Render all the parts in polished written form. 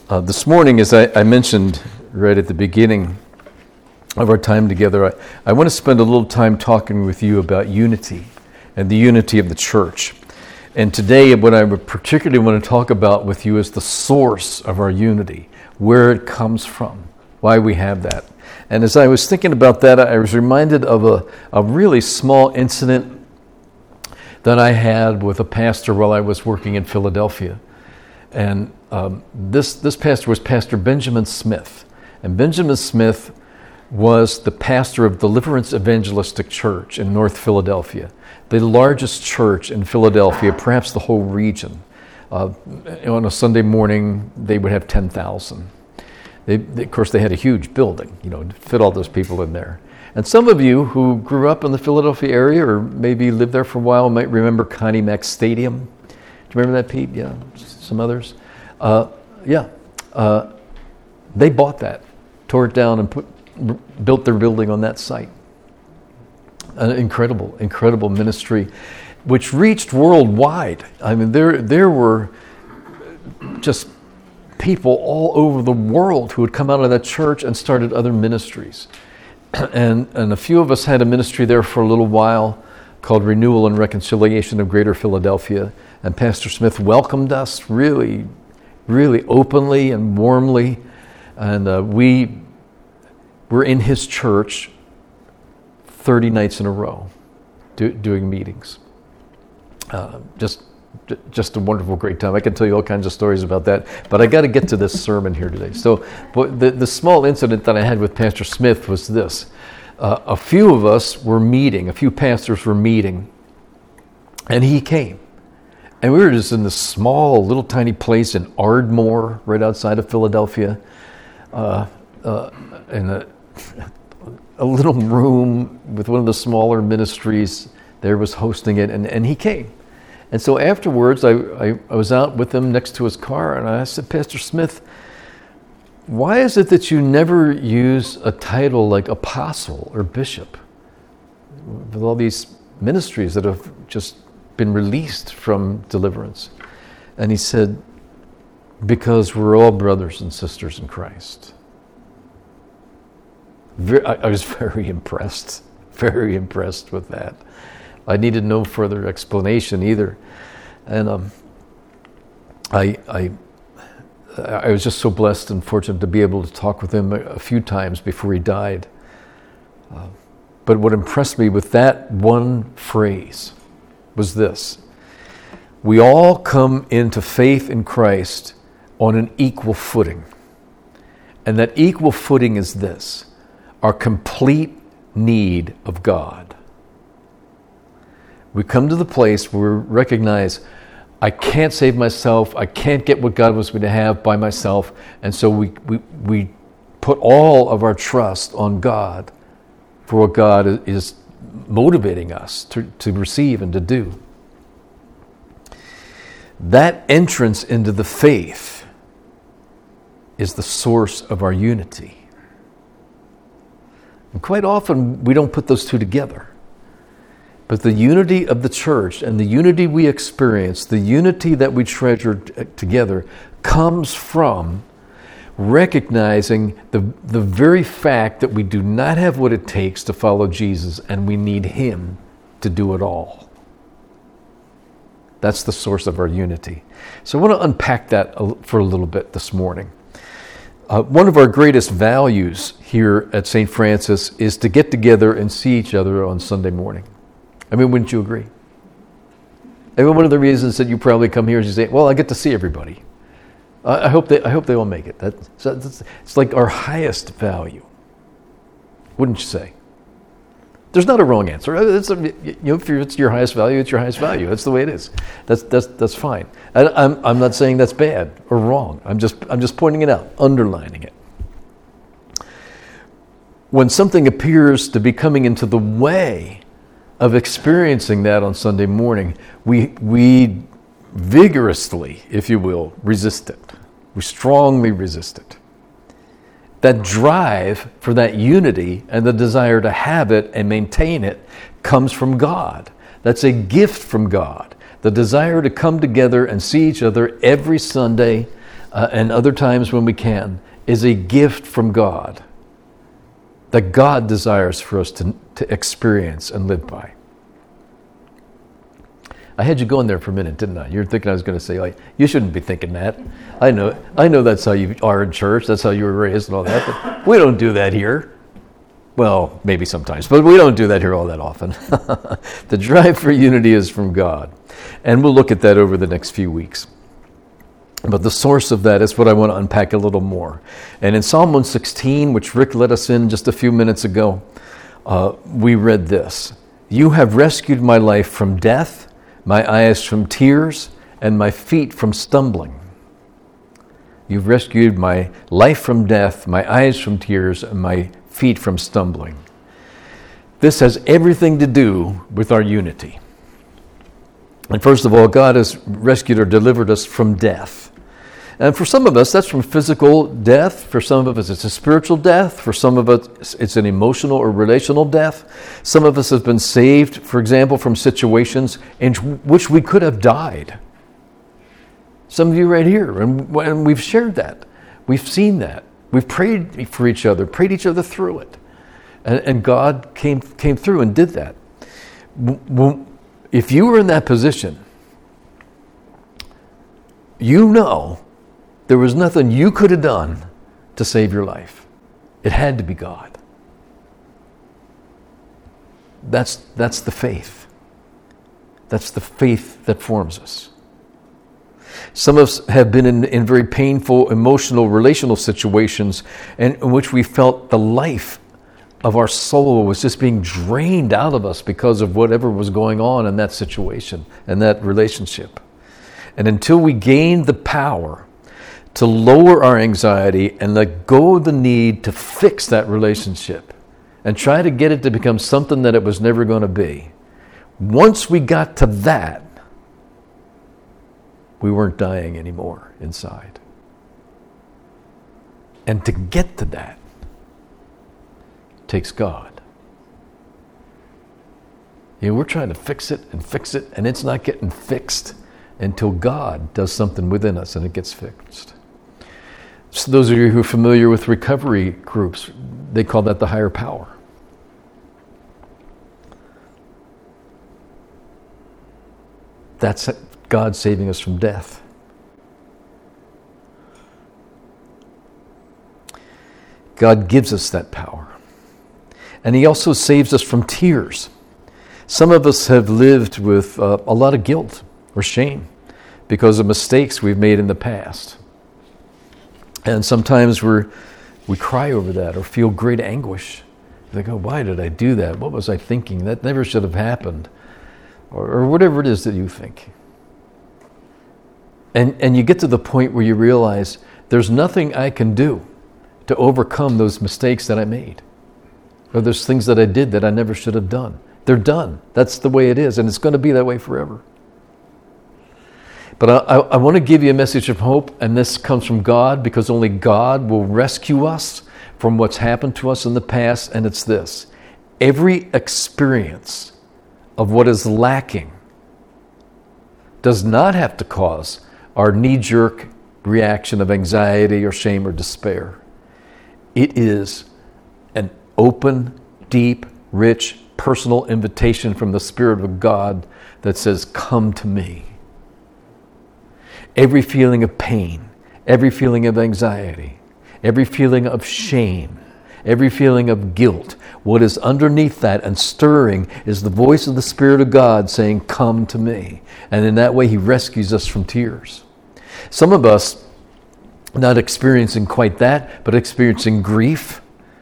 This morning, as I mentioned right at the beginning of our time together, I want to spend a little time talking with you about unity and the unity of the church. And today, what I would particularly want to talk about with you is the source of our unity, where it comes from, why we have that. And as I was thinking about that, I was reminded of a really small incident that I had with a pastor while I was working in Philadelphia. And this pastor was Pastor Benjamin Smith. And Benjamin Smith was the pastor of Deliverance Evangelistic Church in North Philadelphia, the largest church in Philadelphia, perhaps the whole region. On a Sunday morning, they would have 10,000. Of course, they had a huge building, to fit all those people in there. And some of you who grew up in the Philadelphia area or maybe lived there for a while might remember Connie Mack Stadium. Do you remember that, Pete? Yeah, some others. They bought that, tore it down, and built their building on that site. An incredible ministry, which reached worldwide. I mean, there were just people all over the world who had come out of that church and started other ministries. And a few of us had a ministry there for a little while called Renewal and Reconciliation of Greater Philadelphia. And Pastor Smith welcomed us really, really openly and warmly. And we were in his church 30 nights in a row doing meetings. Just a wonderful, great time. I can tell you all kinds of stories about that, but I got to get to this sermon here today. So the small incident that I had with Pastor Smith was this. A few of us were meeting, a few pastors were meeting, and he came. And we were just in this small, little tiny place in Ardmore, right outside of Philadelphia, in a little room with one of the smaller ministries there was hosting it, and he came. And so afterwards, I was out with him next to his car, and I said, Pastor Smith, why is it that you never use a title like apostle or bishop with all these ministries that have just been released from deliverance? And he said, because we're all brothers and sisters in Christ. I was very impressed with that. I needed no further explanation either. And I was just so blessed and fortunate to be able to talk with him a few times before he died. But what impressed me with that one phrase was this. We all come into faith in Christ on an equal footing. And that equal footing is this, our complete need of God. We come to the place where we recognize I can't save myself. I can't get what God wants me to have by myself. And so we put all of our trust on God for what God is motivating us to receive and to do. That entrance into the faith is the source of our unity. And quite often we don't put those two together. But the unity of the church and the unity we experience, the unity that we treasure together, comes from recognizing the very fact that we do not have what it takes to follow Jesus, and we need Him to do it all. That's the source of our unity. So I want to unpack that for a little bit this morning. One of our greatest values here at St. Francis is to get together and see each other on Sunday morning. I mean, wouldn't you agree? I mean, one of the reasons that you probably come here is you say, well, I get to see everybody. I hope they all make it. It's like our highest value. Wouldn't you say? There's not a wrong answer. If it's your highest value, it's your highest value. That's the way it is. That's fine. I'm not saying that's bad or wrong. I'm just pointing it out, underlining it. When something appears to be coming into the way of experiencing that on Sunday morning, we vigorously, if you will, resist it. We strongly resist it. That drive for that unity and the desire to have it and maintain it comes from God. That's a gift from God. The desire to come together and see each other every Sunday and other times when we can, is a gift from God that God desires for us to experience and live by. I had you going there for a minute, didn't I? You're thinking I was going to say, you shouldn't be thinking that. I know that's how you are in church, that's how you were raised and all that, but we don't do that here. Well, maybe sometimes, but we don't do that here all that often. The drive for unity is from God. And we'll look at that over the next few weeks. But the source of that is what I want to unpack a little more. And in Psalm 116, which Rick led us in just a few minutes ago, we read this. You have rescued my life from death, my eyes from tears, and my feet from stumbling. You've rescued my life from death, my eyes from tears, and my feet from stumbling. This has everything to do with our unity. And first of all, God has rescued or delivered us from death. And for some of us, that's from physical death. For some of us, it's a spiritual death. For some of us, it's an emotional or relational death. Some of us have been saved, for example, from situations in which we could have died. Some of you right here, and we've shared that. We've seen that. We've prayed for each other, prayed each other through it. And God came through and did that. If you were in that position, you know there was nothing you could have done to save your life. It had to be God. That's the faith. That's the faith that forms us. Some of us have been in very painful, emotional, relational situations in which we felt the life of our soul was just being drained out of us because of whatever was going on in that situation and that relationship. And until we gained the power to lower our anxiety and let go of the need to fix that relationship and try to get it to become something that it was never going to be, once we got to that, we weren't dying anymore inside. And to get to that takes God. We're trying to fix it, and it's not getting fixed until God does something within us and it gets fixed. So those of you who are familiar with recovery groups, they call that the higher power. That's God saving us from death. God gives us that power. And He also saves us from tears. Some of us have lived with a lot of guilt or shame because of mistakes we've made in the past. And sometimes we cry over that or feel great anguish. They go, why did I do that? What was I thinking? That never should have happened. Or whatever it is that you think. And you get to the point where you realize there's nothing I can do to overcome those mistakes that I made. Or there's things that I did that I never should have done. They're done. That's the way it is, and it's going to be that way forever. But I want to give you a message of hope, and this comes from God, because only God will rescue us from what's happened to us in the past, and it's this. Every experience of what is lacking does not have to cause our knee-jerk reaction of anxiety or shame or despair. It is an open, deep, rich, personal invitation from the Spirit of God that says, come to me. Every feeling of pain, every feeling of anxiety, every feeling of shame, every feeling of guilt, what is underneath that and stirring is the voice of the Spirit of God saying, come to me. And in that way, He rescues us from tears. Some of us, not experiencing quite that, but experiencing grief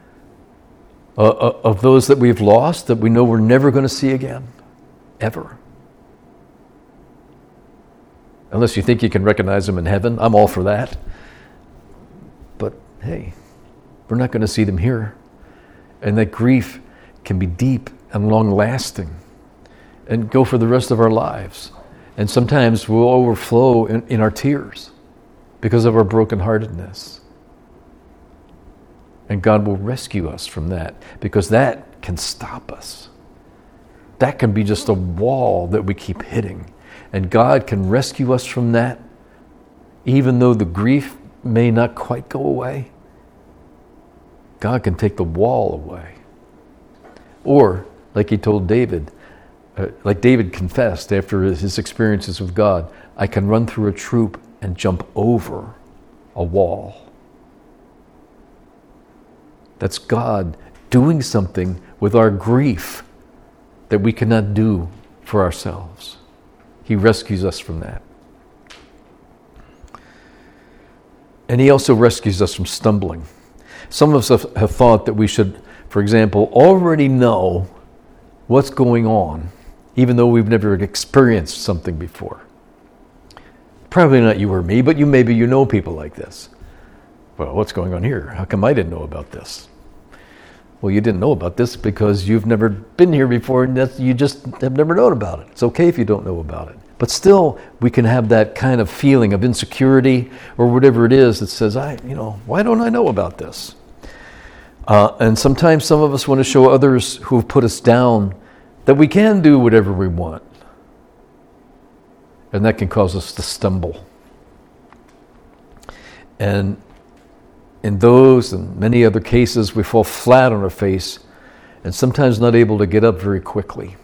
of those that we've lost, that we know we're never going to see again, ever. Unless you think you can recognize them in heaven, I'm all for that. But hey, we're not going to see them here. And that grief can be deep and long-lasting and go for the rest of our lives. And sometimes we'll overflow in our tears because of our brokenheartedness. And God will rescue us from that, because that can stop us. That can be just a wall that we keep hitting. And God can rescue us from that even though the grief may not quite go away, God can take the wall away. Or, like he told David, like David confessed after his experiences with God, I can run through a troop and jump over a wall. That's God doing something with our grief that we cannot do for ourselves. He rescues us from that. And he also rescues us from stumbling. Some of us have thought that we should, for example, already know what's going on, even though we've never experienced something before. Probably not you or me, but maybe you know people like this. Well, what's going on here? How come I didn't know about this? Well, you didn't know about this because you've never been here before and you just have never known about it. It's okay if you don't know about it. But still, we can have that kind of feeling of insecurity or whatever it is that says, why don't I know about this? And sometimes some of us want to show others who have put us down that we can do whatever we want. And that can cause us to stumble. And in those and many other cases, we fall flat on our face and sometimes not able to get up very quickly.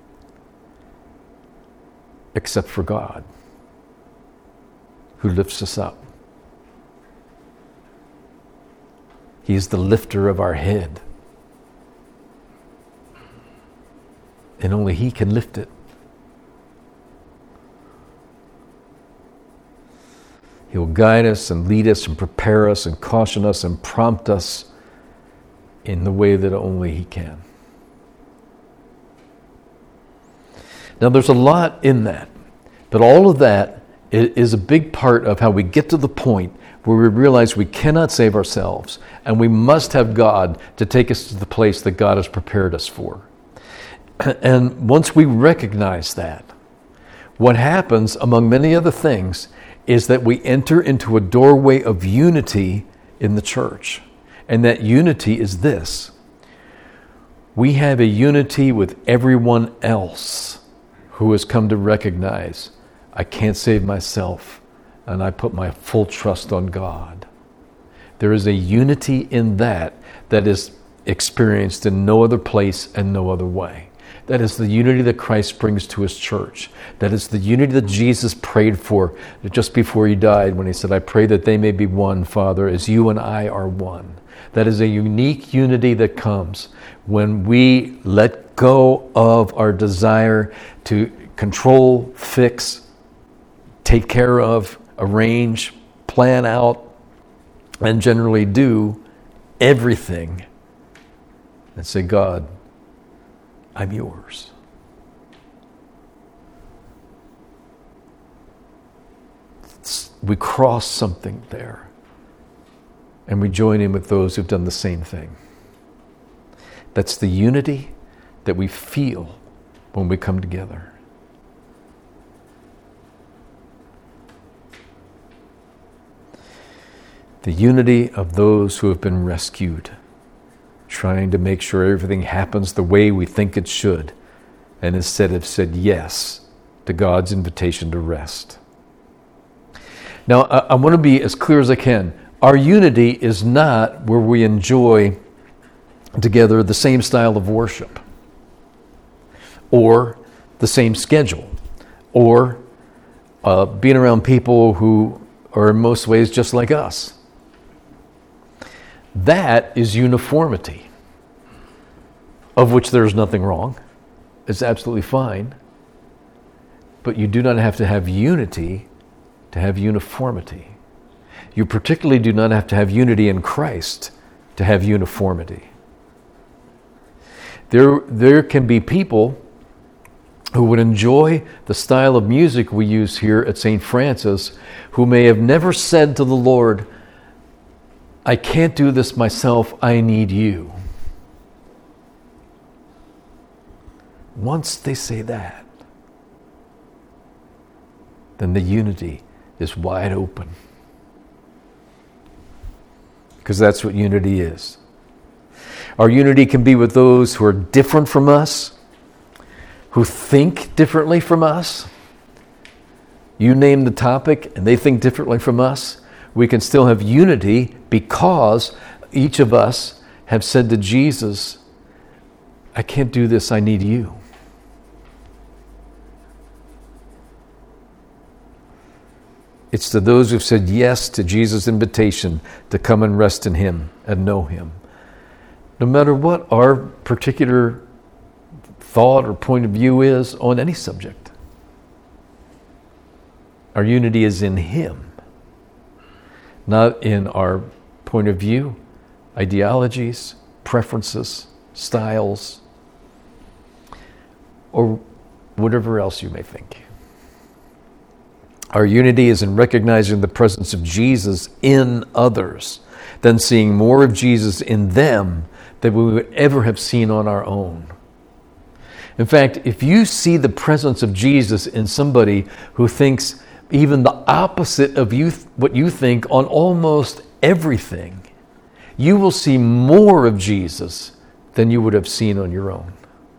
Except for God, who lifts us up. He is the lifter of our head. And only He can lift it. He will guide us and lead us and prepare us and caution us and prompt us in the way that only He can. Now there's a lot in that, but all of that is a big part of how we get to the point where we realize we cannot save ourselves and we must have God to take us to the place that God has prepared us for. And once we recognize that, what happens, among many other things, is that we enter into a doorway of unity in the church. And that unity is this. We have a unity with everyone else who has come to recognize, I can't save myself, and I put my full trust on God. There is a unity in that is experienced in no other place and no other way. That is the unity that Christ brings to His church. That is the unity that Jesus prayed for just before He died when He said, I pray that they may be one, Father, as you and I are one. That is a unique unity that comes when we let go of our desire to control, fix, take care of, arrange, plan out, and generally do everything and say, God, I'm yours. We cross something there and we join in with those who've done the same thing. That's the unity that we feel when we come together. The unity of those who have been rescued, trying to make sure everything happens the way we think it should, and instead have said yes to God's invitation to rest. Now, I want to be as clear as I can. Our unity is not where we enjoy together the same style of worship, or the same schedule, or being around people who are in most ways just like us. That is uniformity, of which there is nothing wrong. It's absolutely fine. But you do not have to have unity to have uniformity. You particularly do not have to have unity in Christ to have uniformity. There can be people who would enjoy the style of music we use here at St. Francis, who may have never said to the Lord, I can't do this myself, I need you. Once they say that, then the unity is wide open. Because that's what unity is. Our unity can be with those who are different from us, who think differently from us, You name the topic and they think differently from us, we can still have unity because each of us have said to Jesus, I can't do this, I need you. It's to those who've said yes to Jesus' invitation to come and rest in Him and know Him. No matter what our particular thought or point of view is on any subject, our unity is in Him, not in our point of view, ideologies, preferences, styles, or whatever else you may think. Our unity is in recognizing the presence of Jesus in others, then seeing more of Jesus in them than we would ever have seen on our own. In fact, if you see the presence of Jesus in somebody who thinks even the opposite of you, what you think on almost everything, you will see more of Jesus than you would have seen on your own.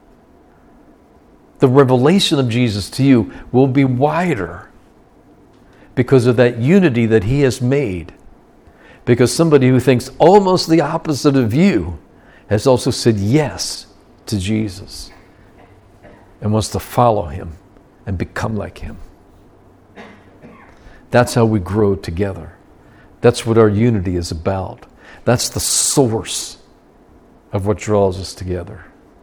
The revelation of Jesus to you will be wider because of that unity that He has made. Because somebody who thinks almost the opposite of you has also said yes to Jesus and wants to follow Him and become like Him. That's how we grow together. That's what our unity is about. That's the source of what draws us together.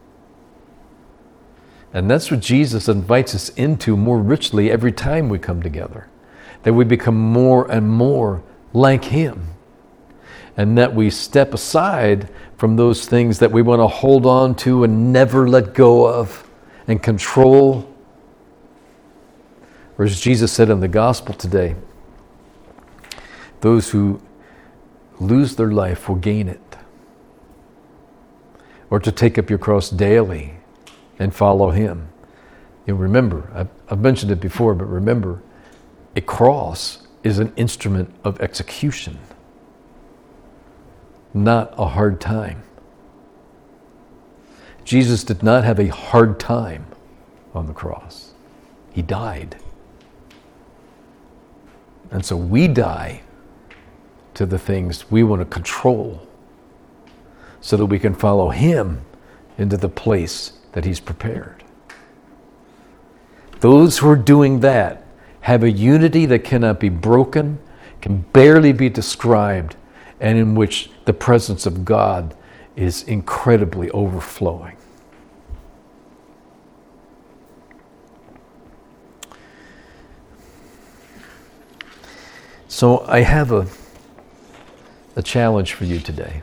And that's what Jesus invites us into more richly every time we come together. That we become more and more like Him. And that we step aside from those things that we want to hold on to and never let go of and control. Or as Jesus said in the gospel today, those who lose their life will gain it. Or to take up your cross daily and follow Him. You remember, I've mentioned it before, but remember, a cross is an instrument of execution, not a hard time. Jesus did not have a hard time on the cross. He died. And so we die to the things we want to control so that we can follow Him into the place that He's prepared. Those who are doing that have a unity that cannot be broken, can barely be described, and in which the presence of God is incredibly overflowing. So I have a challenge for you today.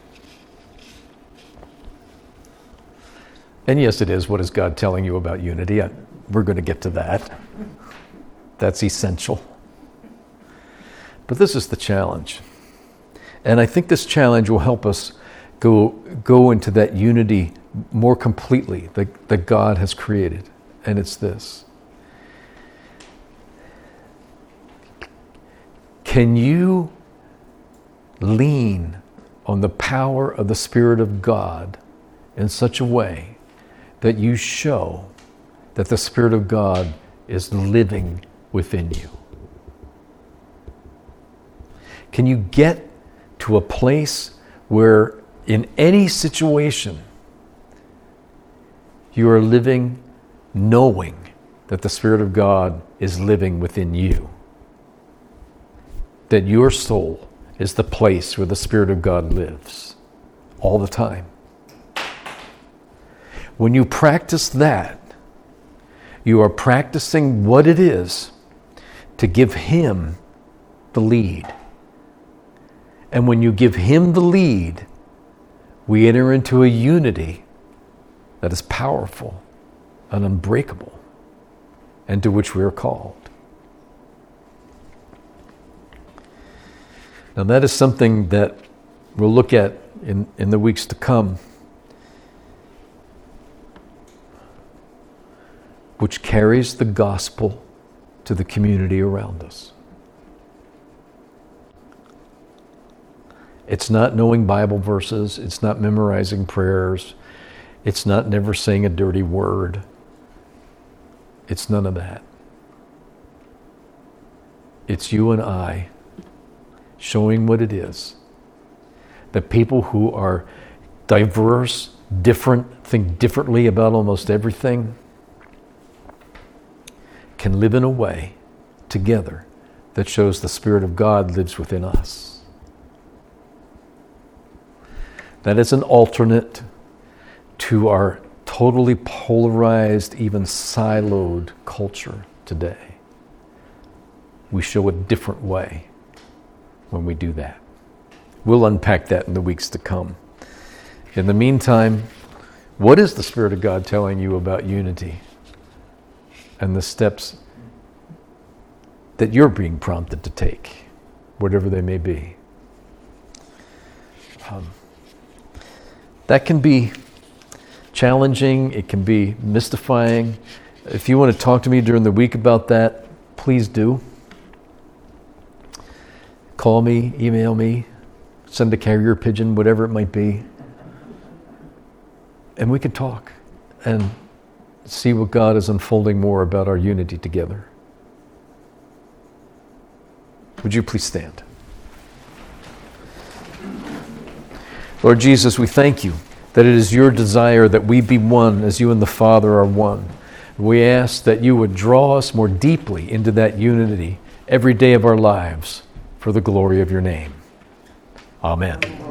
And yes, it is, what is God telling you about unity? We're going to get to that. That's essential. But this is the challenge. And I think this challenge will help us go into that unity more completely that God has created. And it's this. Can you lean on the power of the Spirit of God in such a way that you show that the Spirit of God is living within you? Can you get to a place where in any situation you are living knowing that the Spirit of God is living within you? That your soul is the place where the Spirit of God lives all the time. When you practice that, you are practicing what it is to give Him the lead. And when you give Him the lead, we enter into a unity that is powerful and unbreakable, and to which we are called. Now that is something that we'll look at in the weeks to come, which carries the gospel to the community around us. It's not knowing Bible verses. It's not memorizing prayers. It's not never saying a dirty word. It's none of that. It's you and I showing what it is. That people who are diverse, different, think differently about almost everything, can live in a way together that shows the Spirit of God lives within us. That is an alternate to our totally polarized, even siloed culture today. We show a different way when we do that. We'll unpack that in the weeks to come. In the meantime, what is the Spirit of God telling you about unity and the steps that you're being prompted to take, whatever they may be? That can be challenging. It can be mystifying. If you want to talk to me during the week about that, please do. Call me, email me, send a carrier pigeon, whatever it might be. And we can talk and see what God is unfolding more about our unity together. Would you please stand? Lord Jesus, we thank you that it is your desire that we be one as you and the Father are one. We ask that you would draw us more deeply into that unity every day of our lives for the glory of your name. Amen.